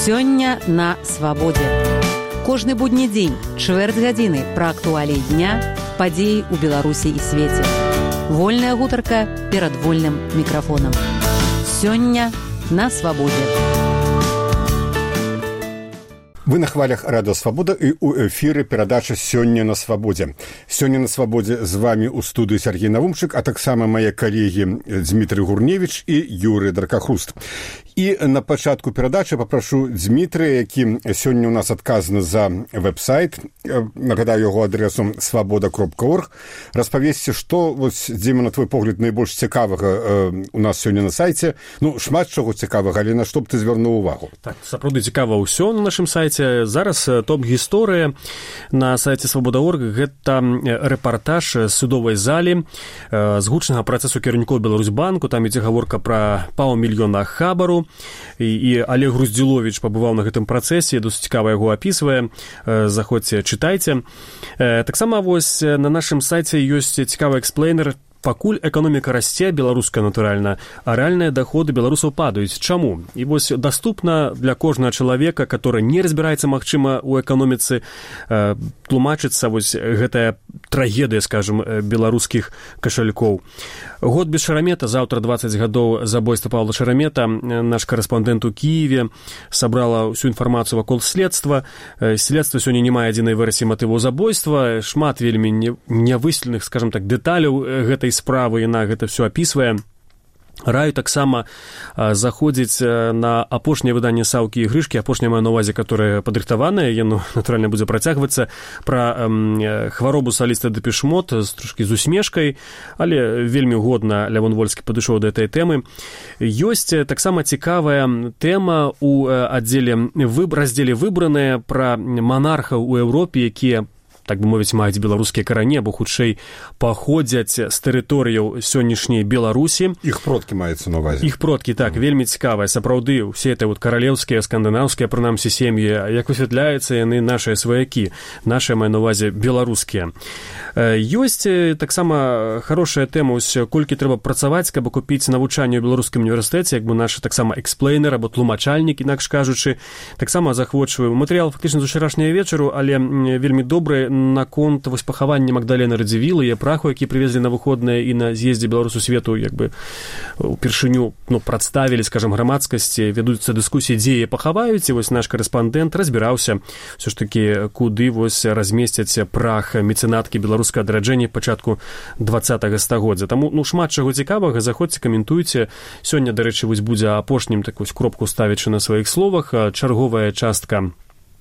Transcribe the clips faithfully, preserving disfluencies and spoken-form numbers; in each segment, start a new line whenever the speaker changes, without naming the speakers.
Сёння на свабодзе. Кожны будні дзень, чвэрць гадзіны пра актуаліі дня, падзеі ў Беларусі і свеце. Вольная гутарка перад вольным мікрафонам. Сёння на свабодзе.
Вы на хвалях Радио Свобода и у эфиры передача «Сёння на свободе». «Сёння на свободе» с вами у студии Сергей Навумчик, а так само мои коллеги Дмитрий Гурневич и Юрий Дракохруст. И на початку передачи попрошу Дмитрия, який сьогодні у нас отказано за веб-сайт, нагадаю його адресу свобода крапка орг, розповісти, що, ось, Діма, на твій погляд, найбільш цікавого е, у нас сьогодні на сайті. Ну, шмат чого цікавого, але на що б ти звернув увагу?
Так, сапраўды цікава ўсё на нашым сайце. Зараз топ-гісторыя на сайце свобода крапка орг. Гэта рэпартаж з судовай залі, з гучнага працэсу кіраўнікоў Беларусьбанку. Там ідзе гаворка пра паўмільёна хабару. І, і Олег Груздзіловіч пабываў на гэтым працэсе, досыць цікава яго апісвае. Заходзьце, чытайце. Таксама вось на нашым сайце ёсць цікавы эксплейнер. Пакуль эканоміка расце, беларуская, натуральна, а рэальныя даходы беларусаў падаюць. Чаму? І вось даступна для кожнага чалавека, который не разбіраецца, магчыма, у эканоміцы, э, тлумачыцца вось гэтая трагедыя, скажем, беларускіх кашалькоў. Год без Шарамета, заўтра дваццаць гадоў забойства Павла Шарамета. Наш корэспандэнт у Кіеве сабрала ўсю інфармацыю вакол следства. Следства сёння не мае адзінай версіі матываў забойства. Шмат вельмі нявысветленых, скажем так, дэталяў гэтай справы, яна гэта все апісвае. Раю таксама заходзіць на апошняе выданне Саўкі і Грышкі, апошняе маю на ўвазе, которое падрыхтаванае, яно, натуральна, будзе працягвацца, пра э, хваробу саліста Дэпеш Мод, трошкі з усмешкай, але вельмі годна Лявон Вольскі падышоў да этой тэмы. Ёсць таксама цікавая тэма у аддзеле раздзеле выбраная пра манархаў у Еўропе, якія, так бы мовіць, маюць беларускія карані, або хутчэй паходзяць з тэрыторыяў сённяшняй Беларусі.
Іх продкі маюцца на ўвазе.
Іх продкі, так, mm. вельмі цікавыя. Сапраўды, усе это вот каралеўскія, скандынаўскія, прынамсі, сем'і, як высвятляецца, яны нашыя сваякі, нашыя, маю на ўвазе, беларускія. Ёсць таксама хорошая тэма, колькі трэба працаваць, каб купіць навучанне ў беларускім універсітэце, як бы наш таксама эксплейнер або тлумачальнік, інакш кажучы. Таксама захвочваю матэрыял фактычна з учарашняга вечару, але вельмі добры наконт вось пахавання Магдалены Радзівілы і праху, які прывезлі на выходныя і на з'ездзе беларусу свету, як бы упершыню, ну, прадставілі, скажам, грамадскасці, вядуцца дыскусіі, дзе яе пахаваюць, і вось наш корэспандэнт разбіраўся ўсё ж такі, куды вось размесцяць прах мецэнаткі беларускага адраджэння пачатку дваццатага стагоддзя. Таму, ну, шмат чаго цікавага, заходзьце, каментуйце. Сёння, дарэчы, вось будзе апошнім такую кропку ставячы на сваіх словах, чарговая частка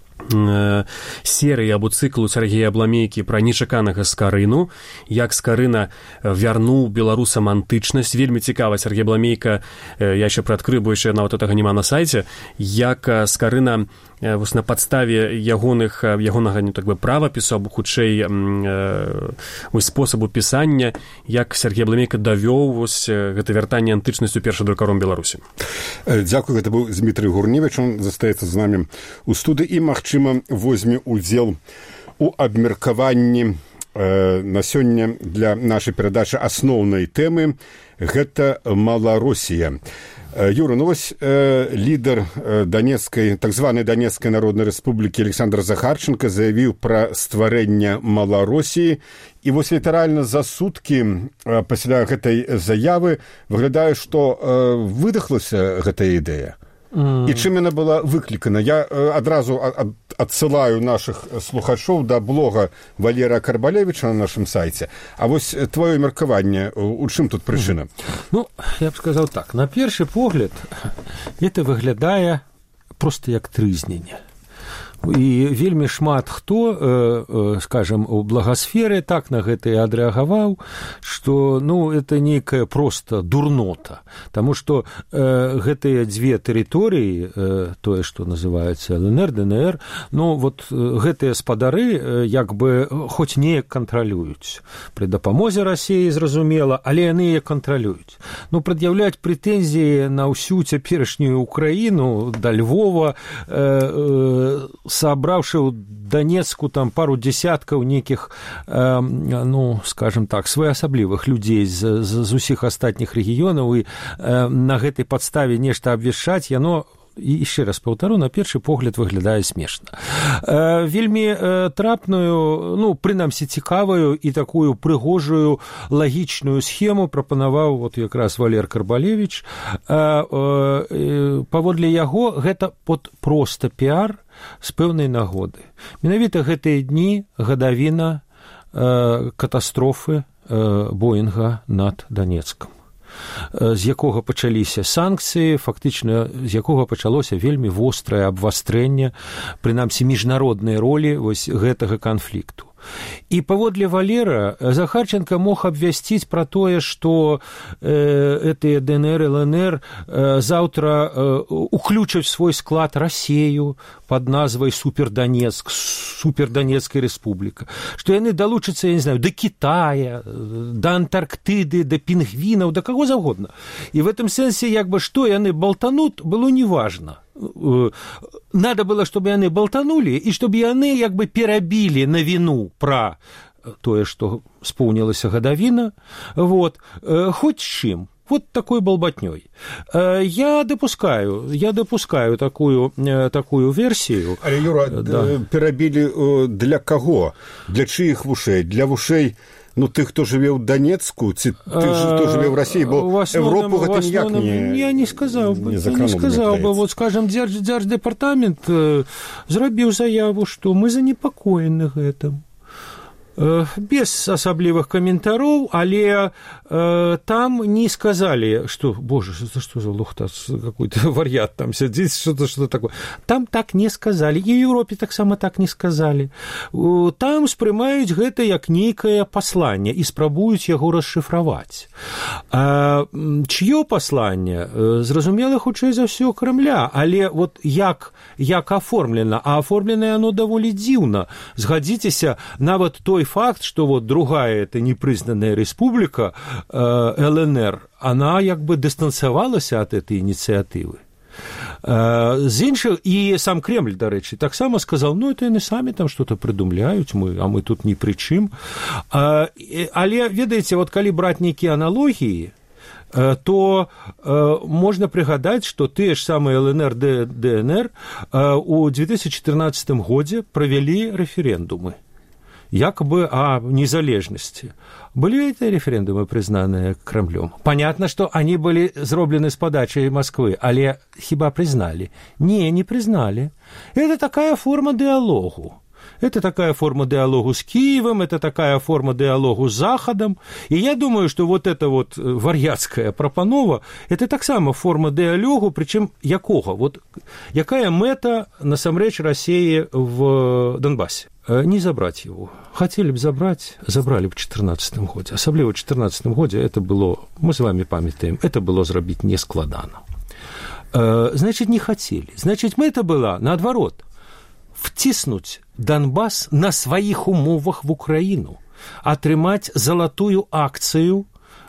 серыі або цыклу Сергея Абламейкі пра нечаканага Скарыну, як Скарына вярнуў беларусам антычнасць. Вельмі цікава, Сергей Абламейка, я яшчэ прыадкрыю, бо яшчэ нават гэтага няма на сайце, як Скарына вось на падставе ягоных, ягонага, не так бы, правапісу, або хутчэй вось спосабу пісання, як Сергей Абламейка давёў вось гэта вяртанне антычнасцю першым друкаром Беларусі.
Дзякую, гэта быў Дмітрий Гурневич, он застаецца з намі у студыі і, магчыма, возьме удзел у абмеркаванні э, на сёння для нашай перадачы асноўнай тэмы. Гэта Маларосія. Юра, ну вось э, лідар э, Донецкай, так званай Донецкай Народнай Рэспублікі Александр Захарченко заявіў пра стварэнне Маларосіі. І вось літаральна за суткі э, пасля гэтай заявы выглядае, што э, выдахлася гэтая ідэя. Mm. І чым яна была выклікана? Я э, адразу ад, адсылаю нашых слухачоў да блога Валерія Карбалевіча на нашым сайце. А вось твоё меркаванне, у чым тут прычына?
Ну, я б сказаў так. На першы погляд, это выглядае проста як трызненне. І вельмі шмат хто, э, скажем, у благасферы так на гэта і адрэагаваў, што, ну, это нейкая проста дурнота. Таму што э, гэтыя дзве тэрыторыі, э, тое, што называецца ЛНР, ДНР, ну, вот гэтыя спадары э, як бы хоць неяк кантралююць. Пры дапамозе Расіі, зразумела, але яны яе кантралююць. Ну, прад'яўляць прэтэнзіі на ўсю цяперашнюю Украіну, да Львова, э, э, сабраўшы ў Донецку там пару десяткаў нейкіх, э, ну, скажем так, своеасаблівых людзей з, з, з усіх астатніх рэгіёнаў і э, на гэтай падставе нешта абвяшчаць, яно і яшчэ раз паўтару, на першы погляд выглядае смешна. Э, вельмі э, трапную, ну, прынамсі цікавую і такую прыгожую лагічную схему прапанаваў вот якраз Валер Карбалевіч. Э, э, паводле яго гэта под проста піар з пэўнай нагоды. Менавіта гэтыя дні гадавіна э, катастрофы э, Боінга над Данецкам, з якога пачаліся санкцыі, фактычна з якога пачалося вельмі вострае абвастрэнне, прынамсі міжнароднай ролі вось гэтага канфлікту. І паводле Валера Захарченко мог абвясціць пра тое, што э, гэтыя ДНР, ЛНР э, заўтра э, уключаць свой склад Расею пад назвай Суперданецк, Суперданецкая рэспубліка, што яны далучацца, я не знаю, да Китая, да Антарктыды, да пінгвінаў, да каго заўгодна. І в этом сэнсе, як бы, што яны балтанут, было неважна. Надо было, чтобы яны болтанули, и чтобы яны як бы перабілі на вину пра тое, што споўнілася гадавіна, вот, хоць чым. Вот такой болбатнёй. Я допускаю, я допускаю такую, такую версію.
Але, Юра, да. Перабілі для каго? Для чыіх вушэй? Для вушэй ну, тых, хто жыве ў Данецку, ці тых, хто жыве ў Расіі, бо Европу гэта ніяк не...
Я не сказаў бы,
не
я не сказаў бы. Вот, скажем, Дзярждэпартамент зрабіў заяву, што мы занепакоены гэтым. Без асаблівых каментароў, але э, там не сказали, что, боже, это что за лухта, какой-то вар'ят там сидит, что-то, что-то такое. Там так не сказали, і в Европе таксама так не сказали. Там спрымаюць гэта як нейкае пасланне і спрабуюць яго расшыфраваць. А, чье пасланне? Зразумела, хутчэй за ўсё Кремля, але вот як, як аформлена, а аформлена оно даволі дзіўна. Згадзіцеся, нават той факт, что вот другая эта непризнанная республика э, ЛНР, она як бы дистанцавалася от этой инициативы. Э, з іншых, и сам Кремль, до речі, так само сказал, ну, это они сами там что-то придумляют, мы, а мы тут ни при чым. Э, але, ведаеце, вот калі браць нейкія аналогии, то э, можна прыгадаць, што тыя ж самыя ЛНР, ДНР э, у две тысячи четырнадцатым годзе правялі рэферэндумы якобы о незалежности. Были эти референдумы, признанные Кремлем? Понятно, что они были зроблены с подачей Москвы, але хіба признали? Не, не признали. Это такая форма диалогу. Это такая форма диалогу с Киевом, это такая форма диалогу с Заходом. И я думаю, что вот эта вот вар'яцкая прапанова, это так само форма диалогу, причем якога? Вот якая мета насамрэч России в Донбассе? Не забрать его. Хотели бы забрать, забрали бы в четырнадцатым году. Особливо в четырнадцатым году это было, мы с вами памятаем, это было зрабіць не складана. Значит, не хотели. Значит, мы это было, наоборот, втиснуть Донбасс на своих умовах в Украину, атрымаць залатую акцию,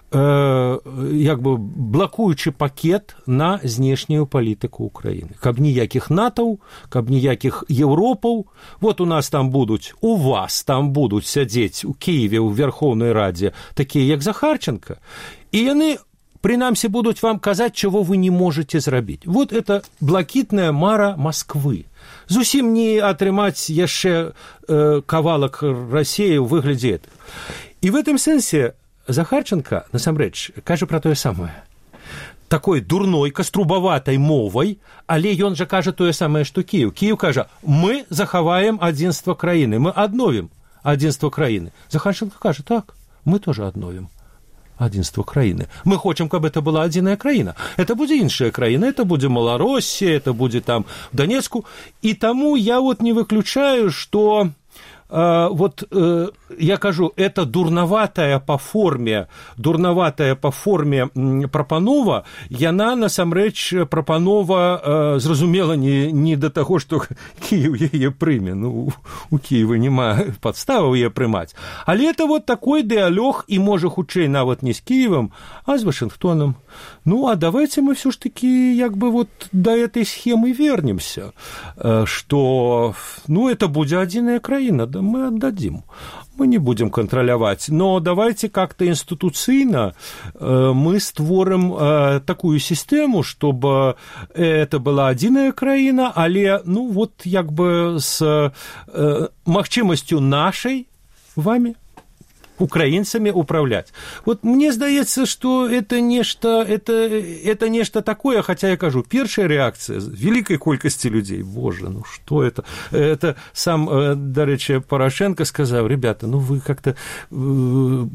э, як бы блакуючы пакет на знешнюю палітыку Украины. Каб ніякіх натаў, каб ніякіх Европаў. Вот у нас там будуць, у вас там будуць сядзець у Киеве, у Верховной Раде, такие, як Захарченко, и яны прынамсі будуць вам казаць, чего вы не можете зрабіць. Вот это блакітная мара Москвы. Зусім не атрымаць яшчэ э, кавалак России ў выглядзе этого. И в этом сэнсе Захарченко, насамрэч, кажа пра тое самае. Такой дурной, каструбаватай мовай, але ён жа кажа тое самае, што Киев. Киев кажа, мы захаваем адзінства краіны, мы адновім адзінства краіны. Захарченко кажа, так, мы тоже адновім адзінства краіны. Мы хочам, каб это была адзіная краіна. Это будзе іншая краіна, это будзе Малароссия, это будзе там Донецку. И тому я вот не выключаю, что э, вот э, я кажу, это дурноватая по форме, дурноватая по форме прапанова, яна насамрэч прапанова э, зразумела не, не до таго, што Киев яе прыме. Ну, у Киева няма падставаў яе прымаць. Але это вот такой диалог, и можа хутчэй нават не с Киевом, а с Вашингтоном. Ну, а давайте мы все ж таки як бы вот до этой схемы вернемся, что, ну, это будет одиная краина, да мы отдадим. мы не будем контроляваць, но давайте как-то институцыйна мы створым такую сістэму, чтобы это была адзіная краіна, але ну вот як бы с магчымасцю нашай вами украинцами управлять. Вот мне здаецца, что это нешта, это, это нешта такое, хотя я кажу, первая реакция великой колькости людей, боже, ну что это? Это сам, до речи, Порошенко сказал, ребята, ну вы как-то, вы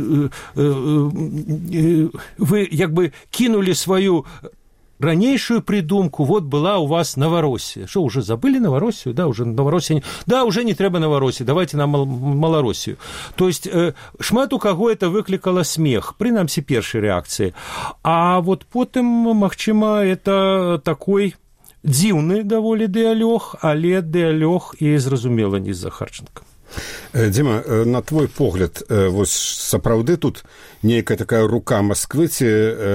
как бы кинули свою ранейшую придумку, вот была у вас Новороссия. Что, уже забыли Новороссию? Да, уже Новороссия. Да, уже не трэба Новороссии, давайте нам Малороссию. То есть, э, шмат у каго это выкликало смех, прынамсі першай реакции. А вот потым, магчыма, это такой дзіўны даволі дыялог, але дыялог і зразумела не з Захарченко.
Дзіма, на твой погляд, вось сапраўды тут нейкая такая рука Масквы, ці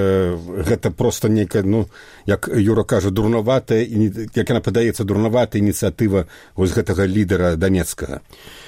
гэта проста нейкая, ну, як Юра кажа, дурнаватая, як яна падаецца, дурнаватая ініцыятыва вось гэтага лідара Донецкага?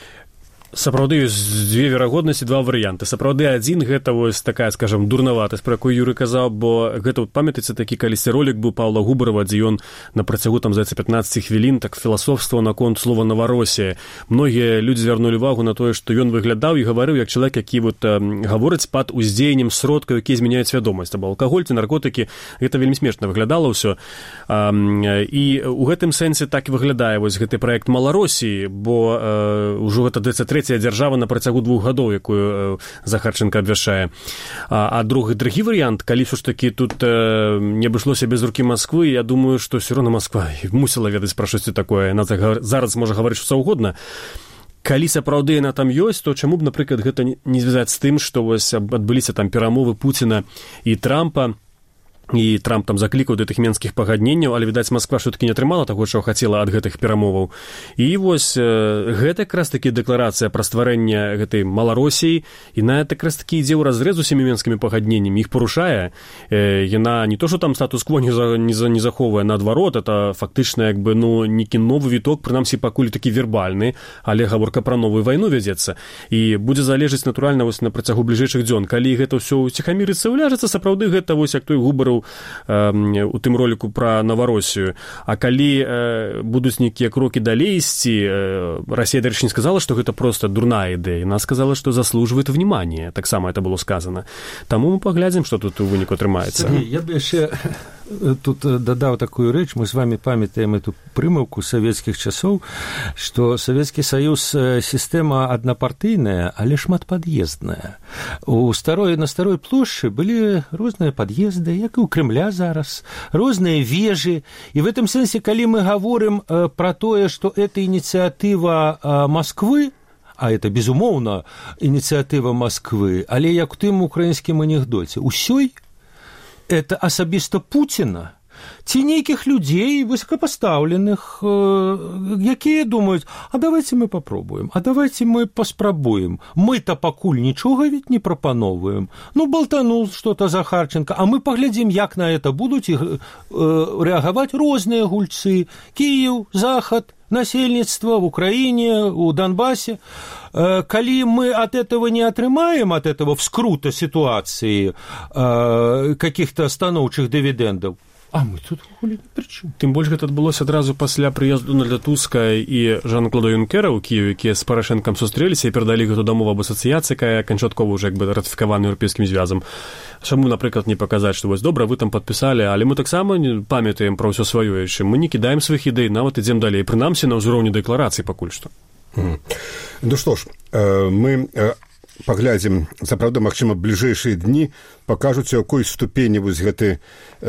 Сапраўды ёсць дзве верагоднасці, два варыянты. Сапраўды адзін гэта вось такая, скажам, дурнаватасць, про якую Юры казаў, бо гэта вот памятаеце такі калісьці ролік быў Паўла Губарова, дзе ён на працягу там здаецца пятнаццаць хвілін так філасофстваваў наконт слова Новороссія. Многія людзі звярнулі увагу на тое, што ён выглядаў і гаварыў як чалавек, які вот э, гаворыць пад уздзеяннем сродкаў, якія змяняюць свядомасць. Або алкаголь ці наркотыкі, гэта вельмі смешна выглядала ўсё. А, і у гэтым сэнсе так і выглядае вось гэты праект Малороссіі, бо э, ўжо гэта двадцать третья дзяржава на працягу двух гадоў, якую Захарченко абвяшчае. А, а другі, другі варыянт, калі ўсё ж такі тут э, не абышлося без рукі Масквы, я думаю, што ўсё роўна Масква мусіла ведаць пра штосьці такое. Яна зараз можа гаварыць што заўгодна. Калі сапраўды яна там ёсць, то чаму б, напрыклад, гэта не звязаць з тым, што вось адбыліся там перамовы Пуціна і Трампа, і Трамп там заклікаў да тых менскіх пагадненняў, але, відаць, Масква ўсё-такі не атрымала таго, чаго хацела ад гэтых перамоваў. І вось э, гэта якраз такі дэкларацыя пра стварэнне гэтай Малороссіі, і на это якраз такі ідзе ў разрэз усімі менскімі пагадненнямі, іх парушае. Э, яна не то, што там статус-кво не, за, не, за, не захоўвае, наадварот, это фактычна як бы, ну, некі новы віток, прынамсі пакуль такі вербальны, але гаворка пра новую вайну вядзецца. І будзе залежыць, натуральна, вось на працягу бліжэйшых дзён. Калі гэта ўсё ўціхамірыцца, уляжацца, сапраўды гэта вось як той Губараў у тым роліку пра Новороссію. А калі э, будуць нейкія крокі далей ісці, э, Расія, дарэчы, не сказала, што гэта проста дурная ідэя. Яна сказала, што заслужвае внимания. Таксама это было сказано. Таму мы паглядзім, што тут у выніку атрымаецца.
Сергей, я бы яшчэ тут дадаў такую рэч. Мы з вами памятаем эту прымаўку савецкіх часоў, што Савецкі Саюз сістэма аднапартыйная, але шматпад'ездная. У старой, на старой плошчы былі розныя пад'езды, як і ў Крымля зараз, розныя вежы. І в этом сэнсе, калі мы гаворым пра тое, што это ініцыятыва Масквы, а это, безумоўна, ініцыятыва Масквы, але як у тым украінскім анекдоце, усёй это асабіста Пуціна, ці нейкіх людзей высокопоставленых, якія думаюць, а давайте мы попробуем, а давайте мы паспрабуем. Мы-то пакуль нічога ведь не прапановваем. Ну, болтанул что-то Захарченко, а мы паглядзім, як на это будуць рэагаваць розныя гульцы. Киев, Захад, насельніцтва в Украине, у Донбассе. Калі мы от этого не атрымаем, от этого вскрута ситуации каких-то станоўчых дивидендов, а мы тут гулі не прычым.
Тым больш гэта адбылося адразу пасля прыезду Дональда Туска і Жана-Клода Юнкера ў Кіеве, якія з Парашэнкам сустрэліся і перадалі гэту дамову аб асацыяцыі, якая канчаткова ўжо як бы ратыфікавана еўрапейскім звязам. Чаму, напрыклад, не паказаць, што вось добра, вы там падпісалі, але мы таксама памятаем пра ўсё сваё яшчэ. Мы не кідаем сваіх ідэй, нават ідзем далей, прынамсі на ўзроўні дэкларацыі пакуль што.
Mm. Ну што ж, мы паглядзім, сапраўды, магчыма, бліжэйшыя дні пакажуць, у якой ступені вось гэты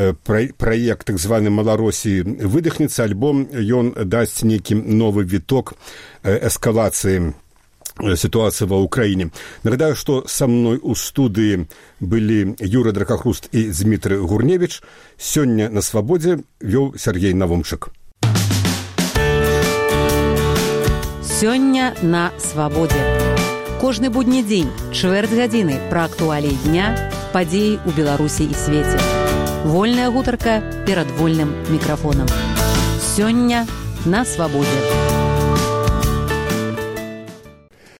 праект так званы Малороссіі выдыхнецца, альбо ён дасць нейкі новы віток эскалацыі ситуации в Украине. Нагадаю, что со мной у студии были Юра Дракохруст и Дмитрий Гурневич. Сегодня на «Свободе» вел Сергей Навумчик.
Сегодня на «Свободе». Кожны будні дзень, чвэрць гадзіны пра актуаліі дня, падзеі ў Беларусі і свеце. Вольная гутарка перад вольным мікрафонам. Сёння на «Свободе».